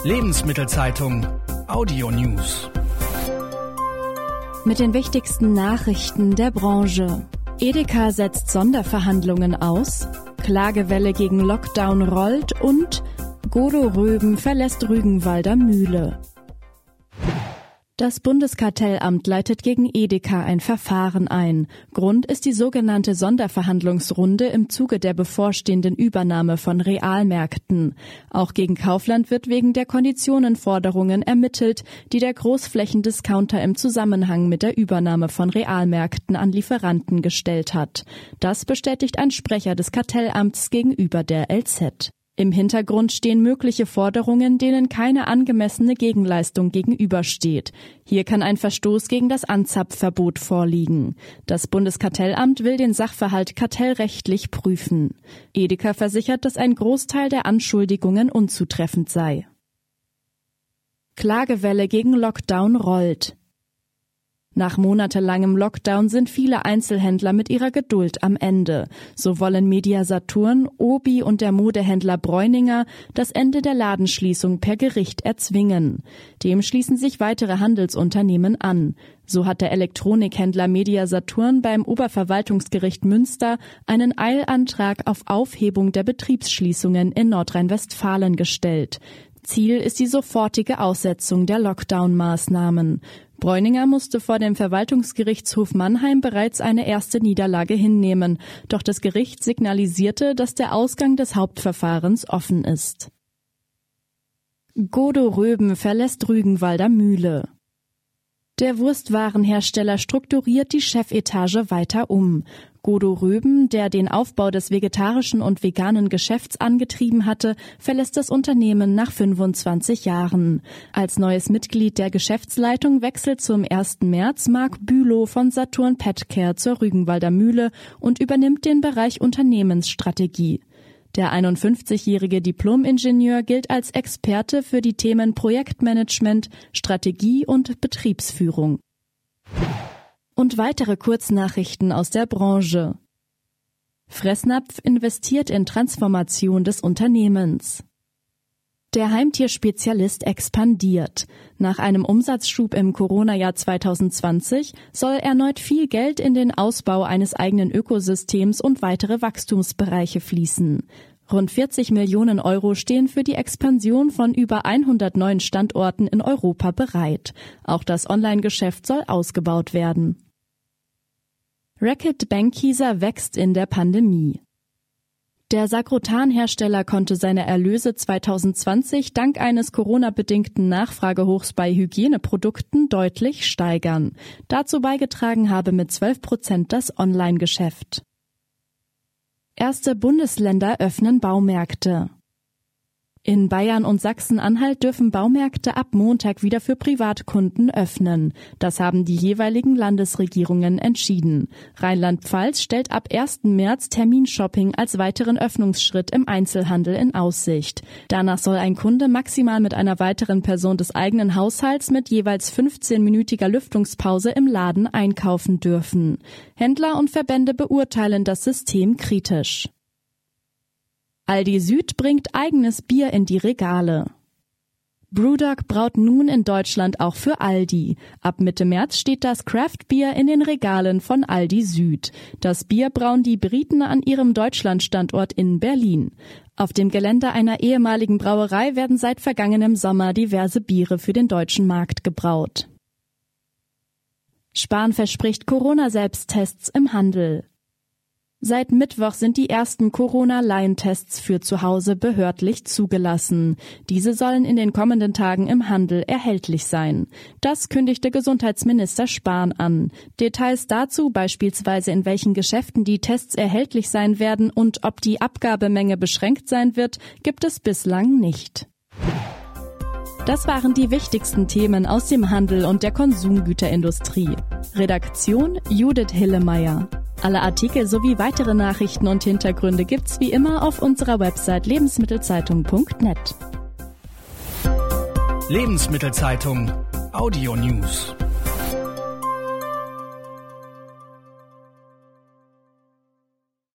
Lebensmittelzeitung Audio News. Mit den wichtigsten Nachrichten der Branche. Edeka setzt Sonderverhandlungen aus, Klagewelle gegen Lockdown rollt und Godo Röben verlässt Rügenwalder Mühle. Das Bundeskartellamt leitet gegen Edeka ein Verfahren ein. Grund ist die sogenannte Sonderverhandlungsrunde im Zuge der bevorstehenden Übernahme von Realmärkten. Auch gegen Kaufland wird wegen der Konditionenforderungen ermittelt, die der Großflächendiscounter im Zusammenhang mit der Übernahme von Realmärkten an Lieferanten gestellt hat. Das bestätigt ein Sprecher des Kartellamts gegenüber der LZ. Im Hintergrund stehen mögliche Forderungen, denen keine angemessene Gegenleistung gegenübersteht. Hier kann ein Verstoß gegen das Anzapfverbot vorliegen. Das Bundeskartellamt will den Sachverhalt kartellrechtlich prüfen. Edeka versichert, dass ein Großteil der Anschuldigungen unzutreffend sei. Klagewelle gegen Lockdown rollt. Nach monatelangem Lockdown sind viele Einzelhändler mit ihrer Geduld am Ende. So wollen Media-Saturn, Obi und der Modehändler Breuninger das Ende der Ladenschließung per Gericht erzwingen. Dem schließen sich weitere Handelsunternehmen an. So hat der Elektronikhändler Media-Saturn beim Oberverwaltungsgericht Münster einen Eilantrag auf Aufhebung der Betriebsschließungen in Nordrhein-Westfalen gestellt. Ziel ist die sofortige Aussetzung der Lockdown-Maßnahmen. Breuninger musste vor dem Verwaltungsgerichtshof Mannheim bereits eine erste Niederlage hinnehmen, doch das Gericht signalisierte, dass der Ausgang des Hauptverfahrens offen ist. Godo Röben verlässt Rügenwalder Mühle. Der Wurstwarenhersteller strukturiert die Chefetage weiter um. Godo Röben, der den Aufbau des vegetarischen und veganen Geschäfts angetrieben hatte, verlässt das Unternehmen nach 25 Jahren. Als neues Mitglied der Geschäftsleitung wechselt zum 1. März Marc Bülow von Saturn Petcare zur Rügenwalder Mühle und übernimmt den Bereich Unternehmensstrategie. Der 51-jährige Diplom-Ingenieur gilt als Experte für die Themen Projektmanagement, Strategie und Betriebsführung. Und weitere Kurznachrichten aus der Branche. Fressnapf investiert in Transformation des Unternehmens. Der Heimtierspezialist expandiert. Nach einem Umsatzschub im Corona-Jahr 2020 soll erneut viel Geld in den Ausbau eines eigenen Ökosystems und weitere Wachstumsbereiche fließen. Rund 40 Millionen Euro stehen für die Expansion von über 100 neuen Standorten in Europa bereit. Auch das Online-Geschäft soll ausgebaut werden. Reckitt Benckiser wächst in der Pandemie. Der Sagrotan-Hersteller konnte seine Erlöse 2020 dank eines Corona-bedingten Nachfragehochs bei Hygieneprodukten deutlich steigern. Dazu beigetragen habe mit 12% das Online-Geschäft. Erste Bundesländer öffnen Baumärkte. In Bayern und Sachsen-Anhalt dürfen Baumärkte ab Montag wieder für Privatkunden öffnen. Das haben die jeweiligen Landesregierungen entschieden. Rheinland-Pfalz stellt ab 1. März Terminshopping als weiteren Öffnungsschritt im Einzelhandel in Aussicht. Danach soll ein Kunde maximal mit einer weiteren Person des eigenen Haushalts mit jeweils 15-minütiger Lüftungspause im Laden einkaufen dürfen. Händler und Verbände beurteilen das System kritisch. Aldi Süd bringt eigenes Bier in die Regale. BrewDog braut nun in Deutschland auch für Aldi. Ab Mitte März steht das Craft-Bier in den Regalen von Aldi Süd. Das Bier brauen die Briten an ihrem Deutschlandstandort in Berlin. Auf dem Gelände einer ehemaligen Brauerei werden seit vergangenem Sommer diverse Biere für den deutschen Markt gebraut. Spahn verspricht Corona-Selbsttests im Handel. Seit Mittwoch sind die ersten Corona-Laientests für zu Hause behördlich zugelassen. Diese sollen in den kommenden Tagen im Handel erhältlich sein. Das kündigte Gesundheitsminister Spahn an. Details dazu, beispielsweise in welchen Geschäften die Tests erhältlich sein werden und ob die Abgabemenge beschränkt sein wird, gibt es bislang nicht. Das waren die wichtigsten Themen aus dem Handel und der Konsumgüterindustrie. Redaktion Judith Hillemeyer. Alle Artikel sowie weitere Nachrichten und Hintergründe gibt's wie immer auf unserer Website lebensmittelzeitung.net. Lebensmittelzeitung Audio News.